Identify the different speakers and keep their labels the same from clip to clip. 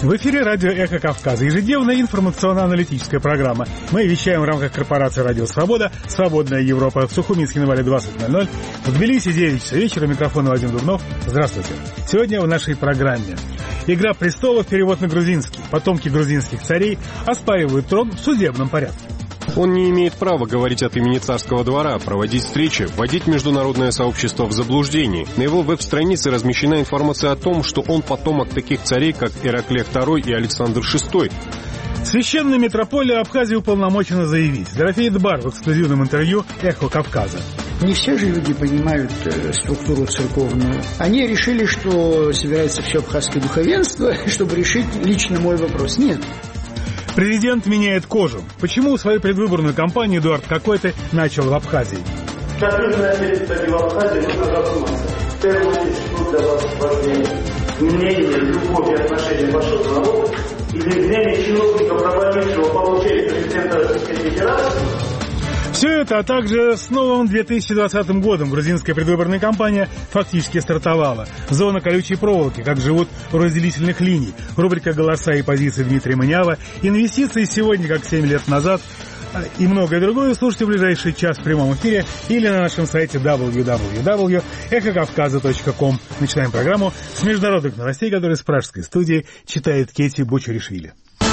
Speaker 1: В эфире радио «Эхо Кавказа», ежедневная информационно-аналитическая программа. Мы вещаем в рамках корпорации «Радио Свобода», «Свободная Европа», в Сухуминске на Вале 20:00, в Тбилиси 9 часов вечера, микрофон Вадим Дубнов. Здравствуйте. Сегодня в нашей программе «Игра престолов», перевод на грузинский. Потомки грузинских царей оспаривают трон в судебном порядке.
Speaker 2: Он не имеет права говорить от имени царского двора, проводить встречи, вводить международное сообщество в заблуждение. На его веб-странице размещена информация о том, что он потомок таких царей, как Ираклий II и Александр VI.
Speaker 1: Священная митрополия Абхазии уполномочена заявить. Дорофей Дбар в эксклюзивном интервью «Эхо Кавказа».
Speaker 3: Не все же люди понимают структуру церковную. Они решили, что собирается все абхазское духовенство, чтобы решить лично мой вопрос. Нет.
Speaker 1: Президент меняет кожу. Почему свою предвыборную кампанию Эдуард Какой-то начал в Абхазии?
Speaker 4: Как вы знаете, кстати, в Абхазии нужно задуматься. В первую очередь, что для вас важнее? Мнение, любовь и отношение вашего народа или мнение чиновника, проводившего получение президента Российской Федерации?
Speaker 1: Все это, а также с новым 2020 годом грузинская предвыборная кампания фактически стартовала. Зона колючей проволоки, как живут у разделительных линий. Рубрика «Голоса и позиции» Дмитрия Манява. Инвестиции сегодня, как 7 лет назад. И многое другое слушайте в ближайший час в прямом эфире или на нашем сайте www.эхокавказа.ком. Начинаем программу с международных новостей, которые с пражской студии читает Кети Бочаришвили.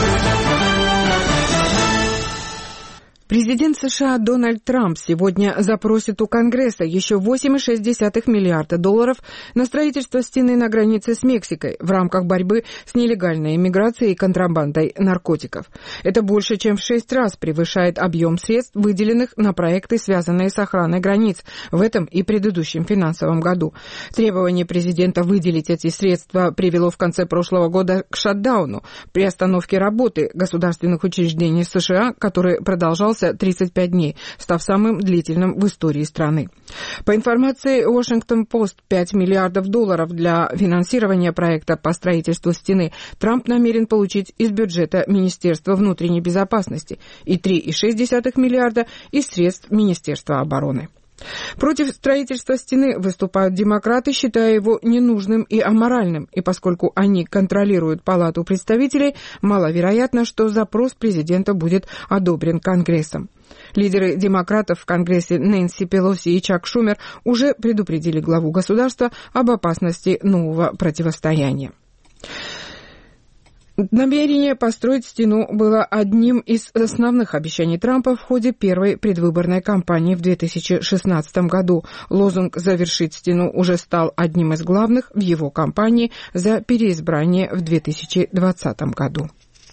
Speaker 5: Президент США Дональд Трамп сегодня запросит у Конгресса еще $8,6 миллиарда на строительство стены на границе с Мексикой в рамках борьбы с нелегальной иммиграцией и контрабандой наркотиков. Это больше, чем в 6 раз превышает объем средств, выделенных на проекты, связанные с охраной границ в этом и предыдущем финансовом году. Требование президента выделить эти средства привело в конце прошлого года к шатдауну, приостановке работы государственных учреждений США, который продолжался 35 дней, став самым длительным в истории страны. По информации Washington Post, $5 миллиардов для финансирования проекта по строительству стены Трамп намерен получить из бюджета Министерства внутренней безопасности и $3,6 миллиарда из средств Министерства обороны. Против строительства стены выступают демократы, считая его ненужным и аморальным, и поскольку они контролируют Палату представителей, маловероятно, что запрос президента будет одобрен Конгрессом. Лидеры демократов в Конгрессе Нэнси Пелоси и Чак Шумер уже предупредили главу государства об опасности нового противостояния. Намерение построить стену было одним из основных обещаний Трампа в ходе первой предвыборной кампании в 2016 году. Лозунг «Завершить стену» уже стал одним из главных в его кампании за переизбрание в 2020 году.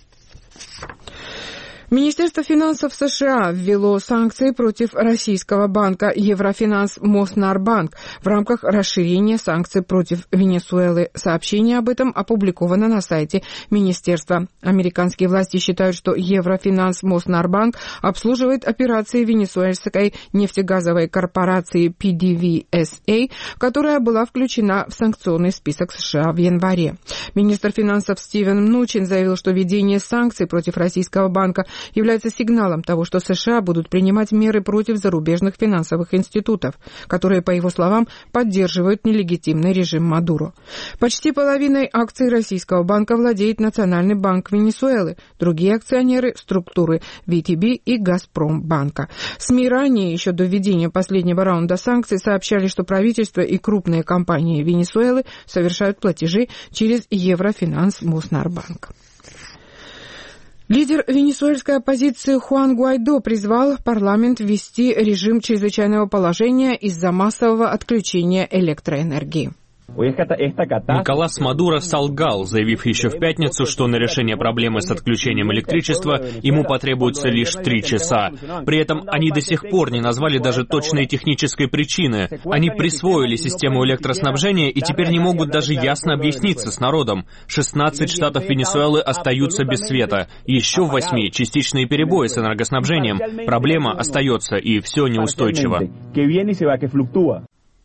Speaker 5: Министерство финансов США ввело санкции против российского банка Еврофинанс Моснарбанк в рамках расширения санкций против Венесуэлы. Сообщение об этом опубликовано на сайте министерства. Американские власти считают, что Еврофинанс Моснарбанк обслуживает операции венесуэльской нефтегазовой корпорации PDVSA, которая была включена в санкционный список США в январе. Министр финансов Стивен Мнучин заявил, что введение санкций против российского банка является сигналом того, что США будут принимать меры против зарубежных финансовых институтов, которые, по его словам, поддерживают нелегитимный режим Мадуро. Почти половиной акций российского банка владеет Национальный банк Венесуэлы, другие акционеры – структуры VTB и Газпромбанка. СМИ ранее, еще до введения последнего раунда санкций, сообщали, что правительство и крупные компании Венесуэлы совершают платежи через Еврофинанс Моснарбанк. Лидер венесуэльской оппозиции Хуан Гуайдо призвал парламент ввести режим чрезвычайного положения из-за массового отключения электроэнергии.
Speaker 6: Николас Мадуро солгал, заявив еще в пятницу, что на решение проблемы с отключением электричества ему потребуется лишь 3 часа. При этом они до сих пор не назвали даже точной технической причины. Они присвоили систему электроснабжения и теперь не могут даже ясно объясниться с народом. 16 штатов Венесуэлы остаются без света. Еще в 8 частичные перебои с энергоснабжением. Проблема остается, и все неустойчиво.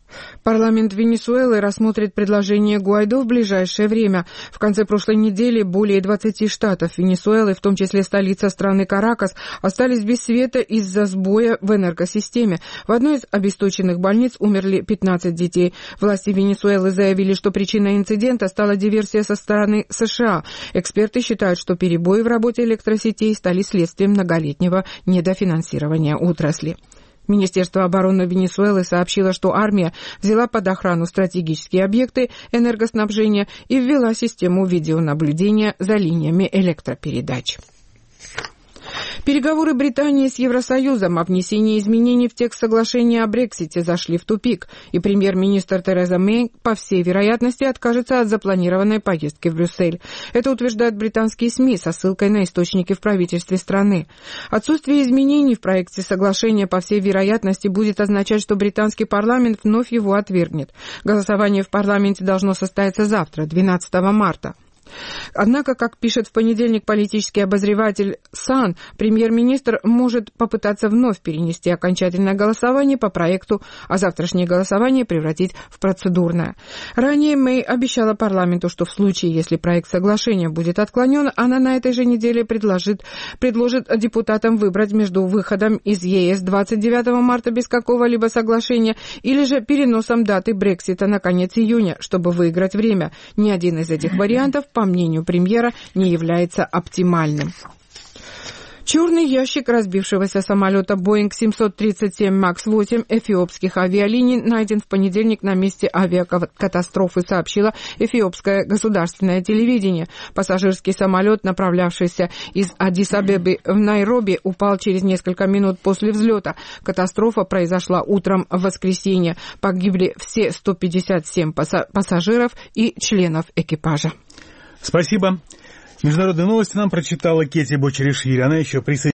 Speaker 5: Парламент Венесуэлы рассмотрит предложение Гуайдо в ближайшее время. В конце прошлой недели более 20 штатов Венесуэлы, в том числе столица страны Каракас, остались без света из-за сбоя в энергосистеме. В одной из обесточенных больниц умерли 15 детей. Власти Венесуэлы заявили, что причиной инцидента стала диверсия со стороны США. Эксперты считают, что перебои в работе электросетей стали следствием многолетнего недофинансирования отрасли. Министерство обороны Венесуэлы сообщило, что армия взяла под охрану стратегические объекты энергоснабжения и ввела систему видеонаблюдения за линиями электропередач. Переговоры Британии с Евросоюзом о внесении изменений в текст соглашения о Брексите зашли в тупик, и премьер-министр Тереза Мэй, по всей вероятности, откажется от запланированной поездки в Брюссель. Это утверждают британские СМИ со ссылкой на источники в правительстве страны. Отсутствие изменений в проекте соглашения, по всей вероятности, будет означать, что британский парламент вновь его отвергнет. Голосование в парламенте должно состояться завтра, 12 марта. Однако, как пишет в понедельник политический обозреватель Сан, премьер-министр может попытаться вновь перенести окончательное голосование по проекту, а завтрашнее голосование превратить в процедурное. Ранее Мэй обещала парламенту, что в случае, если проект соглашения будет отклонен, она на этой же неделе предложит депутатам выбрать между выходом из ЕС 29 марта без какого-либо соглашения или же переносом даты Брексита на конец июня, чтобы выиграть время. Ни один из этих вариантов, по мнению премьера, не является оптимальным. Черный ящик разбившегося самолета Boeing 737 MAX-8 эфиопских авиалиний найден в понедельник на месте авиакатастрофы, сообщило эфиопское государственное телевидение. Пассажирский самолет, направлявшийся из Аддис-Абебы в Найроби, упал через несколько минут после взлета. Катастрофа произошла утром в воскресенье. Погибли все 157 пассажиров и членов экипажа.
Speaker 1: Спасибо. Международные новости нам прочитала Кети Бочеришвили. Она еще присоединилась.